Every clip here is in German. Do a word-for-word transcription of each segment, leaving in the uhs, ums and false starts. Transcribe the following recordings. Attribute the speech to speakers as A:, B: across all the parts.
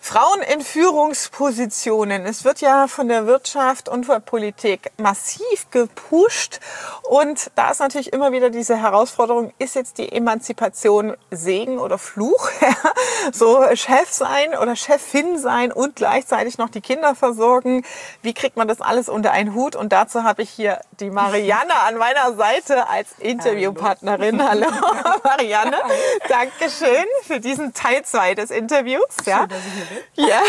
A: Frauen in Führungspositionen. Es wird ja von der Wirtschaft und von der Politik massiv gepusht. Und da ist natürlich immer wieder diese Herausforderung, ist jetzt die Emanzipation Segen oder Fluch? So Chef sein oder Chefin sein und gleichzeitig noch die Kinder versorgen. Wie kriegt man das alles unter einen Hut? Und dazu habe ich hier die Marianne an meiner Seite als Interviewpartnerin. Hallo, Hallo Marianne. Dankeschön für diesen Teil zwei des Interviews. Ja.
B: Schön, dass ich hier bin.
A: Ja.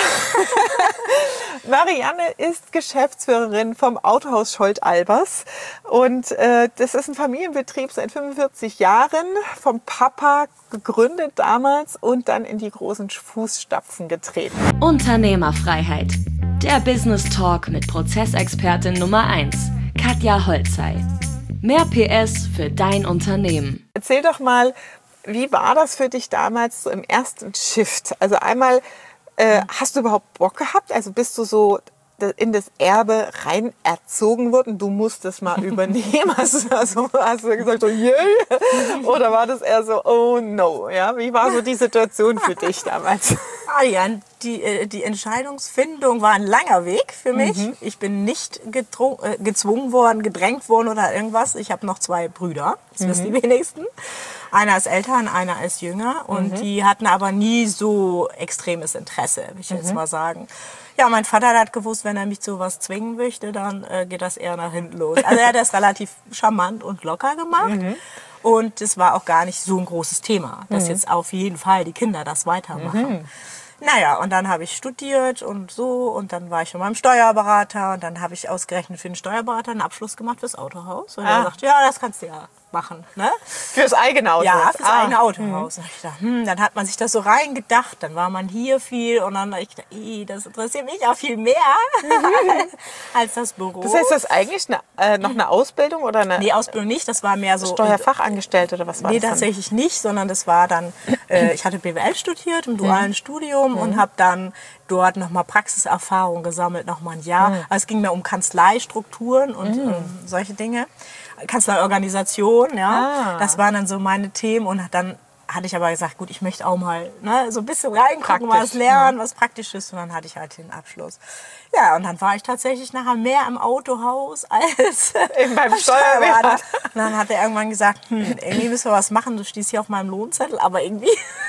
A: Marianne ist Geschäftsführerin vom Autohaus Schollt-Albers und äh, das ist ein Familienbetrieb seit fünfundvierzig Jahren, vom Papa gegründet damals und dann in die großen Fußstapfen getreten.
C: Unternehmerfreiheit. Der Business Talk mit Prozessexpertin Nummer eins, Katja Holzei. Mehr P S für dein Unternehmen.
A: Erzähl doch mal, wie war das für dich damals so im ersten Shift? Also einmal, äh, hast du überhaupt Bock gehabt? Also bist du so in das Erbe rein erzogen worden? Du musst es mal übernehmen. Hast du, also, hast du gesagt, so, yeah? Oder war das eher so, oh no? Ja, wie war so die Situation für dich damals?
B: Ariane, die, die Entscheidungsfindung war ein langer Weg für mich. Mhm. Ich bin nicht gedro- äh, gezwungen worden, gedrängt worden oder irgendwas. Ich habe noch zwei Brüder, das mhm. wissen die wenigsten. Einer ist älter und einer ist jünger. Und mhm. die hatten aber nie so extremes Interesse, will ich mhm. jetzt mal sagen. Ja, mein Vater hat gewusst, wenn er mich zu was zwingen möchte, dann äh, geht das eher nach hinten los. Also er hat das relativ charmant und locker gemacht. Mhm. Und es war auch gar nicht so ein großes Thema, dass mhm. jetzt auf jeden Fall die Kinder das weitermachen. Mhm. Naja, und dann habe ich studiert und so und dann war ich schon beim Steuerberater und dann habe ich ausgerechnet für den Steuerberater einen Abschluss gemacht fürs Autohaus. Und ah. er sagt, ja, das kannst du ja machen. Ne?
A: Fürs eigene Autohaus?
B: Ja, fürs ah. eigene Autohaus. Mhm. Und ich dachte, hm, dann hat man sich das so reingedacht, dann war man hier viel und dann habe ich gedacht, das interessiert mich auch viel mehr mhm. als das Büro.
A: Das heißt, das ist eigentlich eine, äh, noch eine Ausbildung oder eine?
B: Nee, Ausbildung nicht, das war mehr so...
A: Steuerfachangestellte oder was war
B: nee,
A: das? Nee,
B: tatsächlich nicht, sondern das war dann, äh, ich hatte B W L studiert im dualen mhm. Studium mhm. und habe dann dort nochmal Praxiserfahrung gesammelt, nochmal ein Jahr. Mhm. Also es ging mir um Kanzleistrukturen und mhm. ähm, solche Dinge. Kanzleiorganisation, ja. Ah. Das waren dann so meine Themen und dann hatte ich aber gesagt, gut, ich möchte auch mal ne, so ein bisschen reingucken, Praktisch, was lernen, ja. was praktisch ist. Und dann hatte ich halt den Abschluss. Ja, und dann war ich tatsächlich nachher mehr im Autohaus als
A: Eben beim Steuerberater.
B: Und dann hat er irgendwann gesagt, hm, irgendwie müssen wir was machen. Du stehst hier auf meinem Lohnzettel, aber irgendwie...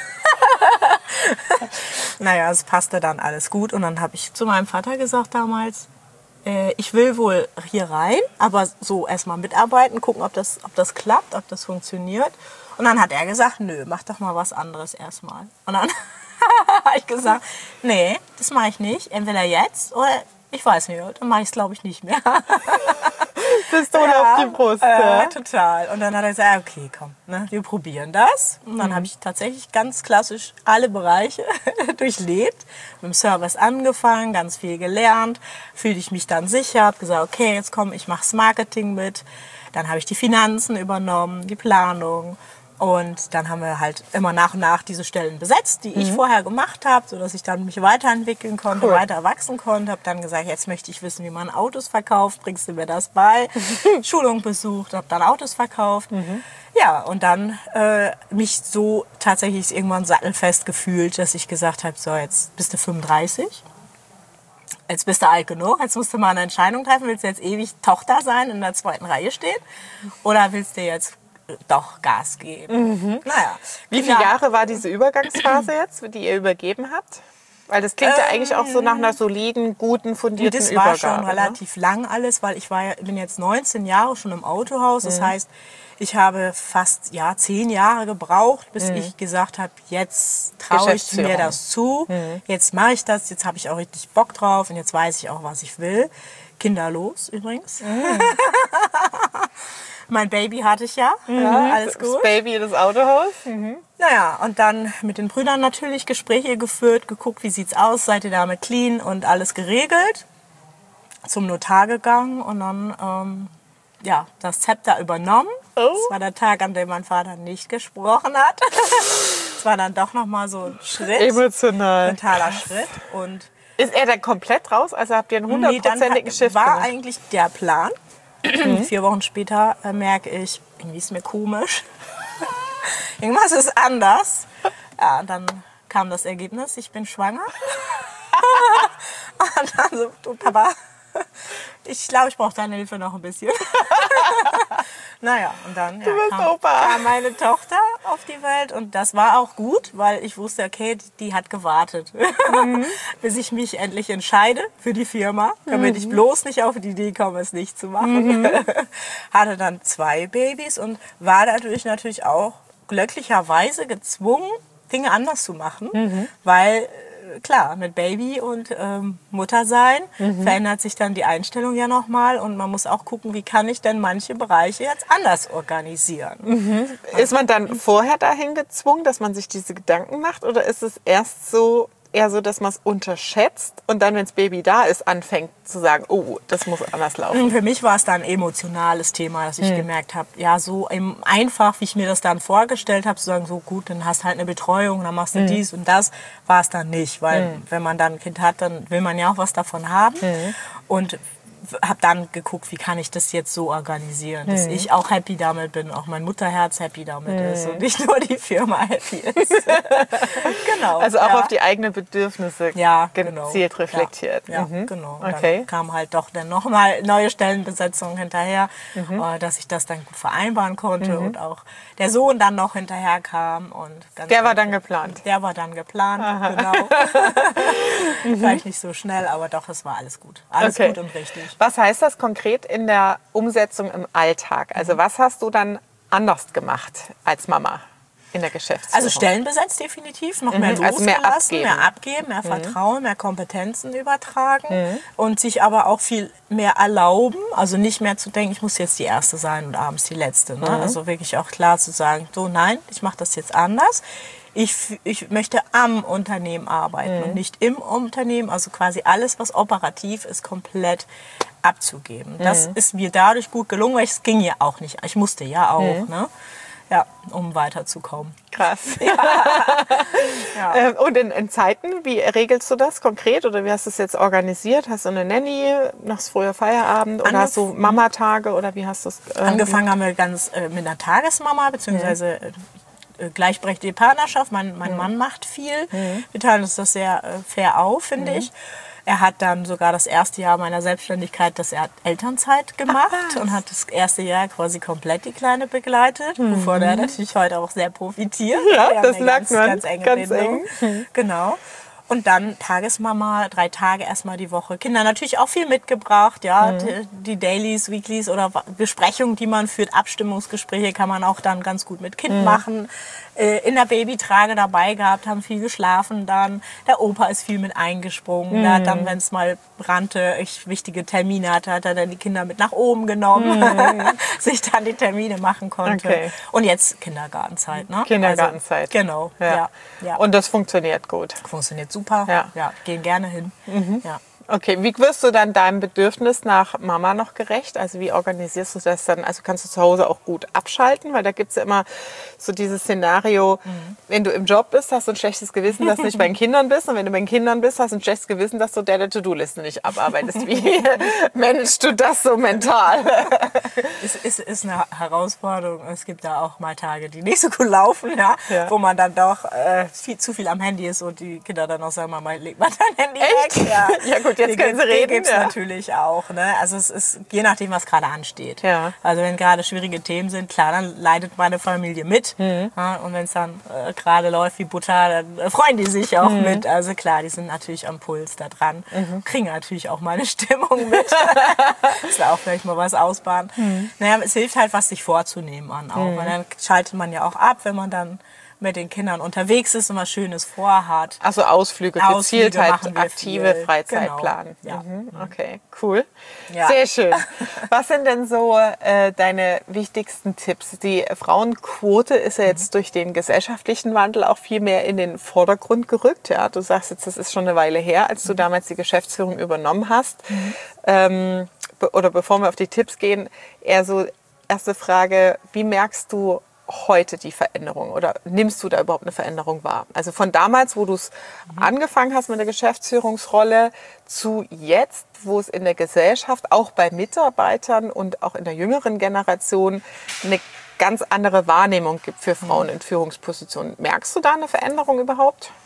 B: Naja, es passte dann alles gut. Und dann habe ich zu meinem Vater gesagt damals, äh, ich will wohl hier rein, aber so erstmal mitarbeiten, gucken, ob das, ob das klappt, ob das funktioniert. Und dann hat er gesagt, nö, mach doch mal was anderes erstmal. Und dann habe ich gesagt, nee, das mache ich nicht. Entweder jetzt oder ich weiß nicht, dann mache ich es, glaube ich, nicht mehr.
A: Pistole ja, auf die Brust.
B: Äh, ja. Total. Und dann hat er gesagt, okay, komm, ne, wir probieren das. Und dann mhm. habe ich tatsächlich ganz klassisch alle Bereiche durchlebt. Mit dem Service angefangen, ganz viel gelernt. Fühlte ich mich dann sicher, habe gesagt, okay, jetzt komm, ich mache das Marketing mit. Dann habe ich die Finanzen übernommen, die Planung. Und dann haben wir halt immer nach und nach diese Stellen besetzt, die mhm. ich vorher gemacht habe, sodass ich dann mich weiterentwickeln konnte, cool. weiter wachsen konnte. Habe dann gesagt, jetzt möchte ich wissen, wie man Autos verkauft. Bringst du mir das bei? Schulung besucht, habe dann Autos verkauft. Mhm. Ja, und dann äh, mich so tatsächlich irgendwann sattelfest gefühlt, dass ich gesagt habe, so jetzt bist du fünfunddreißig. Jetzt bist du alt genug, jetzt musst du mal eine Entscheidung treffen. Willst du jetzt ewig Tochter sein, in der zweiten Reihe stehen? Oder willst du jetzt doch Gas geben?
A: Mhm. Naja. Wie viele Jahre war diese Übergangsphase jetzt, die ihr übergeben habt? Weil das klingt ähm, ja eigentlich auch so nach einer soliden, guten, fundierten
B: das
A: Übergabe.
B: Das war schon relativ ne? lang alles, weil ich war, bin jetzt neunzehn Jahre schon im Autohaus. Das mhm. heißt, ich habe fast ja, zehn Jahre gebraucht, bis mhm. ich gesagt habe, jetzt traue ich mir das zu. Mhm. Jetzt mache ich das, jetzt habe ich auch richtig Bock drauf und jetzt weiß ich auch, was ich will. Kinderlos übrigens. Mhm. Mein Baby hatte ich ja, mhm. ja alles gut.
A: Das Baby in das Autohaus.
B: Mhm. Naja, und dann mit den Brüdern natürlich Gespräche geführt, geguckt, wie sieht's aus, seid ihr damit clean und alles geregelt. Zum Notar gegangen und dann ähm, ja, das Zepter übernommen. Oh. Das war der Tag, an dem mein Vater nicht gesprochen hat. Das war dann doch nochmal so ein Schritt.
A: Emotional.
B: Ein totaler Schritt. Und
A: ist er dann komplett raus? Also habt ihr einen hundertprozentigen
B: nee,
A: Shift
B: war
A: gemacht?
B: eigentlich der Plan. Mhm. Vier Wochen später äh, merke ich, irgendwie ist mir komisch. Irgendwas ist anders. Ja, dann kam das Ergebnis, ich bin schwanger. Und dann so, du Papa, ich glaube, ich brauche deine Hilfe noch ein bisschen. Naja, und dann ja, kam, kam meine Tochter auf die Welt und das war auch gut, weil ich wusste, okay, die, die hat gewartet, mhm. bis ich mich endlich entscheide für die Firma, damit mhm. ich bloß nicht auf die Idee komme, es nicht zu machen. Mhm. Hatte dann zwei Babys und war dadurch natürlich auch glücklicherweise gezwungen, Dinge anders zu machen, mhm. weil klar, mit Baby und ähm, Muttersein mhm. verändert sich dann die Einstellung ja nochmal und man muss auch gucken, wie kann ich denn manche Bereiche jetzt anders organisieren.
A: Mhm. Ist man dann vorher dahin gezwungen, dass man sich diese Gedanken macht oder ist es erst so, eher so, dass man es unterschätzt und dann, wenn das Baby da ist, anfängt zu sagen, oh, das muss anders laufen?
B: Für mich war es dann ein emotionales Thema, dass ich hm. gemerkt habe, ja, so einfach, wie ich mir das dann vorgestellt habe, zu sagen, so gut, dann hast du halt eine Betreuung, dann machst du hm. dies und das, war es dann nicht. Weil hm. wenn man dann ein Kind hat, dann will man ja auch was davon haben. Hm. Und habe dann geguckt, wie kann ich das jetzt so organisieren, dass mhm. ich auch happy damit bin, auch mein Mutterherz happy damit mhm. ist und nicht nur die Firma happy ist. Genau.
A: Also auch
B: ja.
A: auf die eigenen Bedürfnisse
B: ja, genau.
A: gezielt reflektiert.
B: Ja, ja
A: mhm.
B: genau.
A: Okay.
B: Dann kam halt doch dann nochmal neue Stellenbesetzung hinterher, mhm. dass ich das dann gut vereinbaren konnte mhm. und auch der Sohn dann noch hinterher kam. Und ganz
A: der war dann geplant?
B: Der war dann geplant, Aha. genau. mhm. Vielleicht nicht so schnell, aber doch, es war alles gut. Alles
A: okay.
B: gut und richtig.
A: Was heißt das konkret in der Umsetzung im Alltag? Also was hast du dann anders gemacht als Mama in der Geschäftsführung?
B: Also Stellen besetzt definitiv, noch mehr
A: mhm.
B: losgelassen,
A: also mehr abgeben,
B: mehr, abgeben, mehr mhm. Vertrauen, mehr Kompetenzen übertragen
A: mhm.
B: und sich aber auch viel mehr erlauben, also nicht mehr zu denken, ich muss jetzt die Erste sein und abends die Letzte. Ne? Mhm. Also wirklich auch klar zu sagen, so nein, ich mache das jetzt anders. Ich, ich möchte am Unternehmen arbeiten mhm. und nicht im Unternehmen, also quasi alles, was operativ ist, komplett abzugeben. Mhm. Das ist mir dadurch gut gelungen, weil es ging ja auch nicht. Ich musste ja auch, mhm. ne? Ja, um weiterzukommen.
A: Krass. Ja. Ja. Und in, in Zeiten, wie regelst du das konkret oder wie hast du es jetzt organisiert? Hast du eine Nanny, machst früher Feierabend oder Angef- hast du Mamatage oder wie hast du es?
B: Ähm, Angefangen haben wir ganz äh, mit einer Tagesmama, beziehungsweise äh, gleichberechtigte Partnerschaft. Mein, mein mhm. Mann macht viel. Mhm. Wir teilen uns das sehr äh, fair auf, finde mhm. ich. Er hat dann sogar das erste Jahr meiner Selbstständigkeit, dass er hat Elternzeit gemacht Ach, und hat das erste Jahr quasi komplett die Kleine begleitet, mhm. wovon er natürlich heute auch sehr profitiert.
A: Ja, das merkt man.
B: Ganz enge
A: ganz
B: Bindung.
A: eng.
B: Genau. Und dann Tagesmama, drei Tage erstmal die Woche. Kinder natürlich auch viel mitgebracht, ja. Mhm. Die, die Dailies, Weeklies oder Besprechungen, die man führt, Abstimmungsgespräche kann man auch dann ganz gut mit Kind mhm. machen. Äh, in der Babytrage dabei gehabt, haben viel geschlafen dann. Der Opa ist viel mit eingesprungen. Mhm. Der hat dann, wenn es mal brannte, ich wichtige Termine hatte, hat er dann die Kinder mit nach oben genommen, mhm. sich dann die Termine machen konnte. Okay. Und jetzt Kindergartenzeit, ne?
A: Kindergartenzeit.
B: Also, genau,
A: ja.
B: Ja, ja.
A: Und das funktioniert gut.
B: Funktioniert super.
A: Ja.
B: Ja, gehen gerne hin.
A: Mhm.
B: Ja.
A: Okay, wie wirst du dann deinem Bedürfnis nach Mama noch gerecht? Also wie organisierst du das dann? Also kannst du zu Hause auch gut abschalten? Weil da gibt es ja immer so dieses Szenario, mhm. wenn du im Job bist, hast du ein schlechtes Gewissen, dass du nicht bei den Kindern bist. Und wenn du bei den Kindern bist, hast du ein schlechtes Gewissen, dass du der To-Do-Liste nicht abarbeitest. Wie managst du das so mental?
B: Es ist, ist eine Herausforderung. Es gibt da auch mal Tage, die nicht so gut laufen, ja, ja. wo man dann doch äh, viel, zu viel am Handy ist und die Kinder dann auch sagen, Mama, leg mal dein Handy
A: Echt?
B: weg. Ja,
A: ja gut, jetzt können sie reden.
B: Gibt es
A: ja.
B: natürlich auch. Ne? Also es ist je nachdem, was gerade ansteht.
A: Ja.
B: Also wenn gerade schwierige Themen sind, klar, dann leidet meine Familie mit. Mhm. Ja, und wenn es dann äh, gerade läuft wie Butter, dann äh, freuen die sich auch mhm. mit. Also klar, die sind natürlich am Puls da dran. Mhm. Kriegen natürlich auch meine Stimmung mit. Dass da auch vielleicht mal was ausbaden. Mhm. Naja, es hilft halt, was sich vorzunehmen an auch. Mhm. Und dann schaltet man ja auch ab, wenn man dann mit den Kindern unterwegs ist und was Schönes vorhat.
A: Also Ausflüge, gezielt
B: Ausflüge
A: halt aktive
B: viel.
A: Freizeit
B: Genau.
A: planen.
B: Ja.
A: Mhm. Okay, cool.
B: Ja.
A: Sehr schön. Was sind denn so äh, deine wichtigsten Tipps? Die Frauenquote ist ja jetzt mhm. durch den gesellschaftlichen Wandel auch viel mehr in den Vordergrund gerückt. Ja, du sagst jetzt, das ist schon eine Weile her, als du damals die Geschäftsführung übernommen hast. Mhm. Ähm, be- oder bevor wir auf die Tipps gehen, eher so erste Frage, wie merkst du heute die Veränderung oder nimmst du da überhaupt eine Veränderung wahr? Also von damals, wo du es mhm. angefangen hast mit der Geschäftsführungsrolle, zu jetzt, wo es in der Gesellschaft, auch bei Mitarbeitern und auch in der jüngeren Generation eine ganz andere Wahrnehmung gibt für Frauen in Führungspositionen. Merkst du da eine Veränderung überhaupt?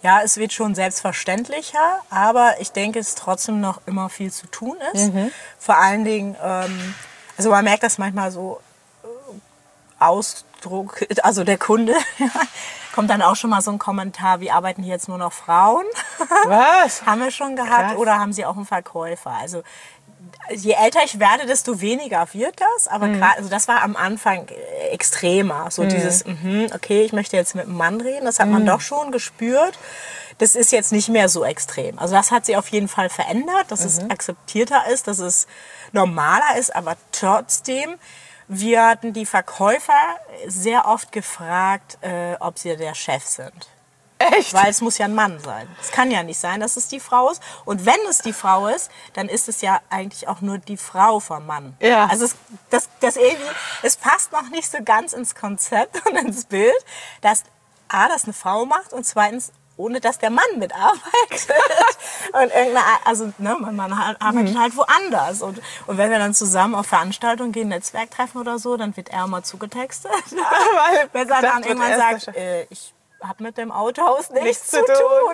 B: Ja, es wird schon selbstverständlicher, aber ich denke, es trotzdem noch immer viel zu tun ist. Mhm. Vor allen Dingen, ähm, also man merkt das manchmal so, äh, Ausdruck, also der Kunde, kommt dann auch schon mal so ein Kommentar, wie arbeiten hier jetzt nur noch Frauen?
A: Was?
B: Haben wir schon gehabt. Krass. Oder haben sie auch einen Verkäufer? Also je älter ich werde, desto weniger wird das. Aber mhm. gerade, also das war am Anfang extremer. So mhm. dieses, mh, okay, ich möchte jetzt mit einem Mann reden. Das hat man mhm. doch schon gespürt. Das ist jetzt nicht mehr so extrem. Also das hat sich auf jeden Fall verändert, dass mhm. es akzeptierter ist, dass es normaler ist. Aber trotzdem, wir hatten die Verkäufer sehr oft gefragt, äh, ob sie der Chef sind.
A: Echt?
B: Weil es muss ja ein Mann sein. Es kann ja nicht sein, dass es die Frau ist. Und wenn es die Frau ist, dann ist es ja eigentlich auch nur die Frau vom Mann.
A: Ja.
B: Also es, das, das irgendwie, es passt noch nicht so ganz ins Konzept und ins Bild, dass A, das eine Frau macht und zweitens, ohne dass der Mann mitarbeitet. Und irgendeine, also ne, man, man arbeitet mhm. halt woanders. Und, und wenn wir dann zusammen auf Veranstaltungen gehen, Netzwerktreffen oder so, dann wird er mal zugetextet.
A: Weil
B: wenn er dann irgendwann sagt, äh, ich habe mit dem Autohaus nichts, nichts zu tun. tun.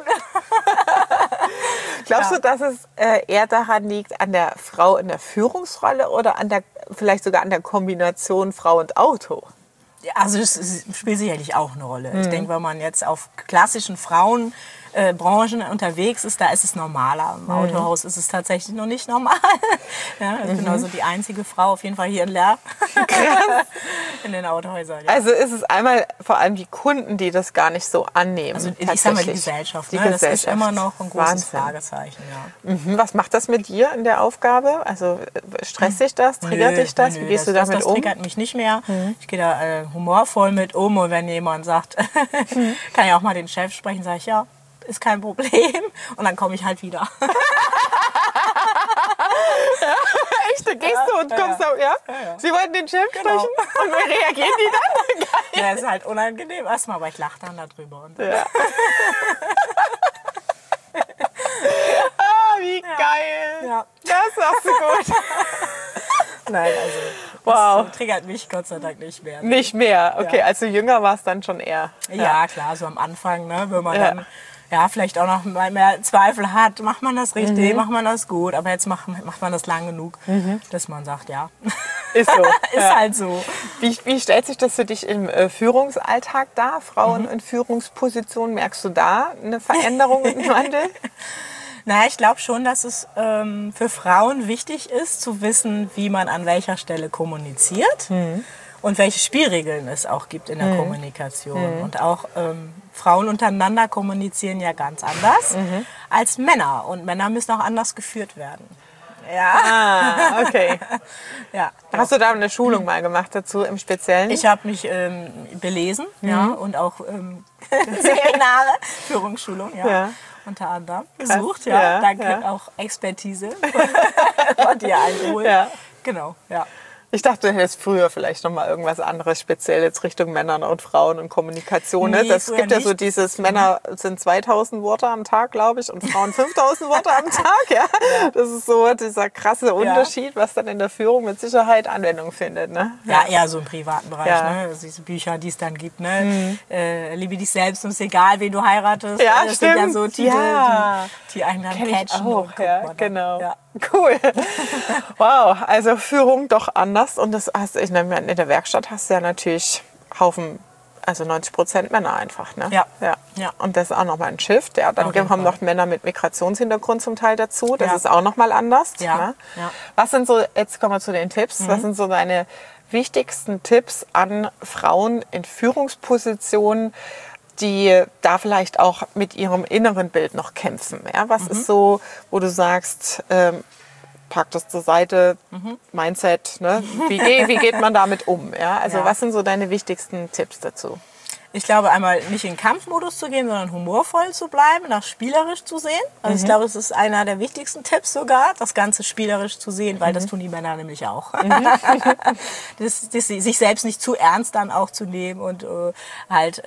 A: Glaubst
B: ja.
A: du, dass es äh, eher daran liegt, an der Frau in der Führungsrolle oder an der, vielleicht sogar an der Kombination Frau und Auto?
B: Ja, also das spielt sicherlich auch eine Rolle. Mhm. Ich denke, wenn man jetzt auf klassischen Frauenbranchen äh, unterwegs ist, da ist es normaler. Im mhm. Autohaus ist es tatsächlich noch nicht normal. Ja, ich mhm. bin also die einzige Frau, auf jeden Fall hier in Leer, in den Autohäusern. Ja.
A: Also ist es einmal vor allem die Kunden, die das gar nicht so annehmen.
B: Also ich sage mal die Gesellschaft.
A: Die
B: ne?
A: Gesellschaft.
B: Das ist immer noch ein großes
A: Wahnsinn.
B: Fragezeichen. Ja.
A: Mhm. Was macht das mit dir in der Aufgabe? Also stresst dich das? Triggert
B: nö,
A: dich das?
B: Nö,
A: Wie gehst
B: das,
A: du damit
B: das, das
A: um?
B: Das triggert mich nicht mehr. Mhm. Ich gehe da äh, humorvoll mit um und wenn jemand sagt, kann ja auch mal den Chef sprechen, sage ich, ja, ist kein Problem und dann komme ich halt wieder.
A: Ja, echt, da gehst
B: ja,
A: du und kommst
B: ja.
A: auch, ja?
B: Ja, ja.
A: Sie wollten den Chef
B: Genau.
A: sprechen und wie reagieren die dann? Geil.
B: Ja, ist halt unangenehm erstmal, aber ich lache dann darüber. Und
A: ja. Ah, wie
B: ja.
A: geil.
B: Ja.
A: Das machst du gut.
B: Nein, also
A: wow.
B: das triggert mich Gott sei Dank nicht mehr.
A: Nicht mehr, okay,
B: Ja.
A: als du jünger warst, dann schon eher.
B: Ja, ja klar, so am Anfang, ne, wenn man
A: Ja.
B: dann ja, vielleicht auch noch mal mehr Zweifel hat, macht man das richtig,
A: Mhm.
B: macht man das gut, aber jetzt macht, macht man das lang genug,
A: Mhm.
B: dass man sagt, ja,
A: Ist so.
B: ist
A: ja.
B: halt so.
A: Wie, wie stellt sich das für dich im äh, Führungsalltag dar? Frauen mhm. in Führungspositionen, merkst du da eine Veränderung und einen Wandel?
B: Na, ich glaube schon, dass es ähm, für Frauen wichtig ist, zu wissen, wie man an welcher Stelle kommuniziert mhm. und welche Spielregeln es auch gibt in der mhm. Kommunikation. Mhm. Und auch ähm, Frauen untereinander kommunizieren ja ganz anders mhm. als Männer. Und Männer müssen auch anders geführt werden. Ja.
A: Ah, okay.
B: Ja,
A: hast du da eine Schulung mal gemacht dazu im Speziellen?
B: Ich habe mich ähm, belesen mhm. ja, und auch ähm, Seminare, Führungsschulung, ja. ja. unter anderem besucht, ja. ja. Danke, ja. auch Expertise von dir eingeholt. Ja. Genau, ja.
A: Ich dachte, du hättest früher vielleicht noch mal irgendwas anderes speziell jetzt Richtung Männern und Frauen und Kommunikation.
B: Nee,
A: das gibt ja
B: nicht.
A: so dieses, Männer sind zweitausend Worte am Tag, glaube ich, und Frauen fünftausend Worte am Tag. Ja? Ja. Das ist so dieser krasse Unterschied, was dann in der Führung mit Sicherheit Anwendung findet. Ne?
B: Ja, ja, eher so im privaten Bereich.
A: Ja.
B: Ne? Also diese Bücher, die es dann gibt. Ne? Mhm. Äh, liebe dich selbst und es ist egal, wen du heiratest.
A: Ja,
B: das
A: stimmt.
B: sind ja so Titel,
A: ja.
B: die, die einen dann
A: Kenn
B: catchen.
A: ich auch, ja, genau.
B: Ja.
A: Cool. Wow, also Führung doch anders. Und das hast, ich meine, in der Werkstatt hast du ja natürlich Haufen, also neunzig Prozent Männer einfach. Ne?
B: Ja.
A: Ja.
B: Ja.
A: Und das ist auch nochmal ein Shift. Ja. Dann kommen noch Männer mit Migrationshintergrund zum Teil dazu. Das
B: ja.
A: ist auch nochmal anders.
B: Ja.
A: Ne?
B: Ja.
A: Was sind so, jetzt kommen wir zu den Tipps, mhm. was sind so deine wichtigsten Tipps an Frauen in Führungspositionen, die da vielleicht auch mit ihrem inneren Bild noch kämpfen? Ja? Was mhm. ist so, wo du sagst, ähm, pack das zur Seite, mhm. Mindset, ne? wie, geht, wie geht man damit um? Ja? Also ja. was sind so deine wichtigsten Tipps dazu?
B: Ich glaube, einmal nicht in Kampfmodus zu gehen, sondern humorvoll zu bleiben, das spielerisch zu sehen. Also mhm. ich glaube, es ist einer der wichtigsten Tipps sogar, das Ganze spielerisch zu sehen, weil mhm. das tun die Männer nämlich auch. Mhm. das, das, sich selbst nicht zu ernst dann auch zu nehmen und äh, halt äh,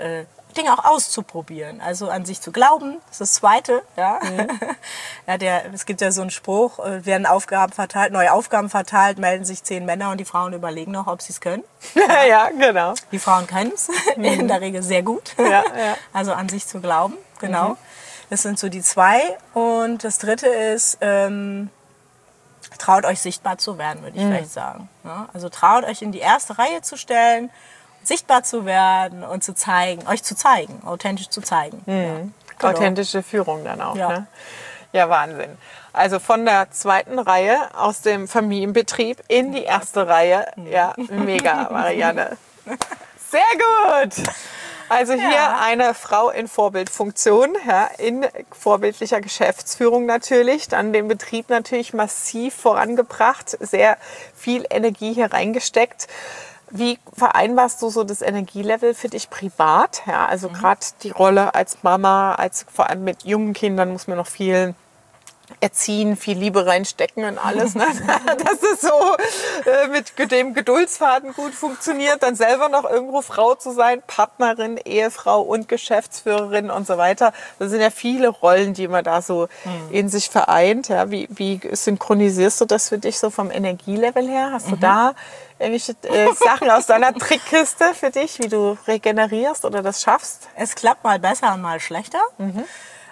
B: Dinge auch auszuprobieren, also an sich zu glauben, das ist das Zweite. Ja? Mhm. Ja, der, es gibt ja so einen Spruch, werden Aufgaben verteilt, neue Aufgaben verteilt, melden sich zehn Männer und die Frauen überlegen noch, ob sie es können.
A: Ja, ja, genau.
B: Die Frauen können es mhm. in der Regel sehr gut,
A: ja, ja.
B: Also an sich zu glauben, genau.
A: Mhm.
B: Das sind so die zwei. Und das Dritte ist, ähm, traut euch sichtbar zu werden, würde ich mhm. vielleicht sagen. Ja? Also traut euch in die erste Reihe zu stellen, sichtbar zu werden und zu zeigen, euch zu zeigen, authentisch zu zeigen.
A: Mhm.
B: Ja, genau.
A: Authentische Führung dann auch.
B: Ja.
A: Ne? Ja, Wahnsinn. Also von der zweiten Reihe aus dem Familienbetrieb in die erste Reihe. Ja, mega, Marianne. Sehr gut. Also hier ja. eine Frau in Vorbildfunktion, ja, in vorbildlicher Geschäftsführung natürlich, dann den Betrieb natürlich massiv vorangebracht, sehr viel Energie hier reingesteckt. Wie vereinbarst du so das Energielevel für dich privat? Ja, also mhm. gerade die Rolle als Mama, als vor allem mit jungen Kindern muss man noch viel erziehen, viel Liebe reinstecken und alles, ne? Dass es so äh, mit dem Geduldsfaden gut funktioniert, dann selber noch irgendwo Frau zu sein, Partnerin, Ehefrau und Geschäftsführerin und so weiter. Das sind ja viele Rollen, die man da so mhm. in sich vereint. Ja, wie, wie synchronisierst du das für dich so vom Energielevel her? Hast mhm. du da irgendwelche äh, Sachen aus deiner Trickkiste für dich, wie du regenerierst oder das schaffst?
B: Es klappt mal besser und mal schlechter. Mhm.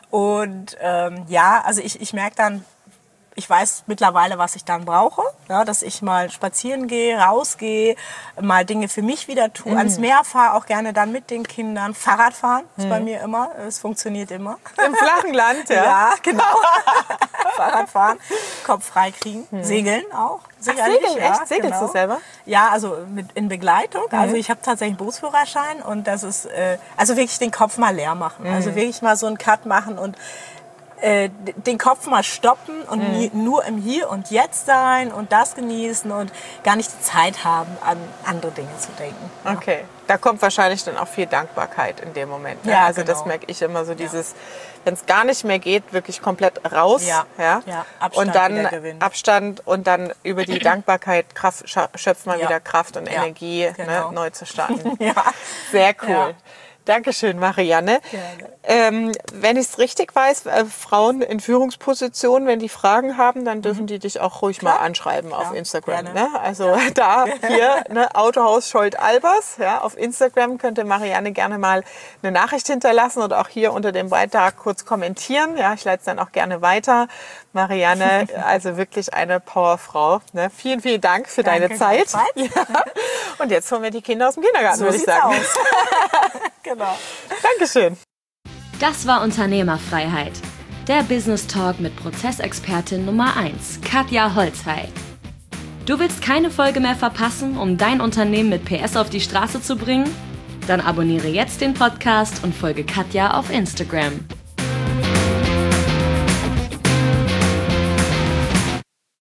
B: Und ähm, ja, also ich, ich merke dann, ich weiß mittlerweile, was ich dann brauche, ja, dass ich mal spazieren gehe, rausgehe, mal Dinge für mich wieder tue, mhm. ans Meer fahre, auch gerne dann mit den Kindern. Fahrrad fahren ist mhm. bei mir immer, es funktioniert immer.
A: Im flachen Land, ja.
B: Ja, genau. Fahrrad fahren, Kopf frei kriegen, mhm. segeln auch.
A: Sicherlich, Ach, segeln,
B: ja,
A: echt? Segelst
B: genau.
A: du selber?
B: Ja, also mit, in Begleitung.
A: Mhm.
B: Also ich habe tatsächlich einen Berufsführerschein und das ist, äh, also wirklich den Kopf mal leer machen. Mhm. Also wirklich mal so einen Cut machen und äh, den Kopf mal stoppen und mhm. nie, nur im Hier und Jetzt sein und das genießen und gar nicht die Zeit haben, an andere Dinge zu denken. Ja.
A: Okay, da kommt wahrscheinlich dann auch viel Dankbarkeit in dem Moment. Ne?
B: Ja,
A: also
B: genau.
A: das merke ich immer so, dieses, ja. wenn es gar nicht mehr geht, wirklich komplett raus.
B: Ja.
A: Ja?
B: Ja. Abstand
A: und dann
B: wieder gewinnen.
A: Abstand und dann über die Dankbarkeit Kraft, schöpft man
B: ja.
A: wieder Kraft und
B: ja.
A: Energie,
B: genau.
A: ne, neu zu starten.
B: ja.
A: Sehr cool.
B: Ja.
A: Dankeschön, Marianne. Ähm, wenn ich es richtig weiß, äh, Frauen in Führungspositionen, wenn die Fragen haben, dann dürfen die dich auch ruhig Klar. mal anschreiben Klar. auf Instagram. Ne? Also ja. da hier, ne, Autohaus Schollt-Albers. Ja, auf Instagram könnte Marianne gerne mal eine Nachricht hinterlassen oder auch hier unter dem Beitrag kurz kommentieren. Ja, ich leite es dann auch gerne weiter. Marianne, also wirklich eine Powerfrau. Ne? Vielen, vielen Dank für Danke, deine Zeit. Ja. Und jetzt holen wir die Kinder aus dem Kindergarten,
B: so
A: würde ich sagen.
B: Aus. Genau.
A: Dankeschön.
C: Das war Unternehmerfreiheit. Der Business Talk mit Prozessexpertin Nummer eins, Katja Holzhey. Du willst keine Folge mehr verpassen, um dein Unternehmen mit P S auf die Straße zu bringen? Dann abonniere jetzt den Podcast und folge Katja auf Instagram.